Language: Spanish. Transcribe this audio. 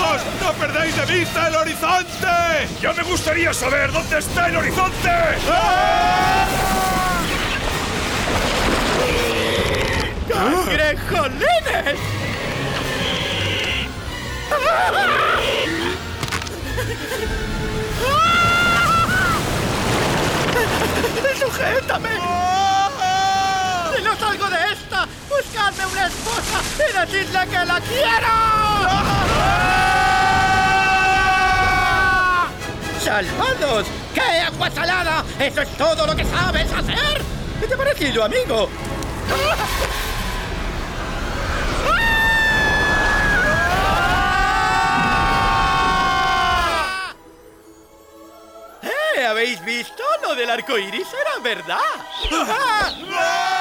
¡Vamos! ¡No perdáis de vista el horizonte! ¡Ya me gustaría saber dónde está el horizonte! ¡Cangrejolines! ¡Sujétame! ¡Si no salgo de esta! ¡Buscadme una esposa y decidle que la quiero! ¡Salvados! ¡Qué agua salada! ¡Eso es todo lo que sabes hacer! ¿Qué te ha parecido, amigo? ¿Habéis visto? Lo del arco iris era verdad.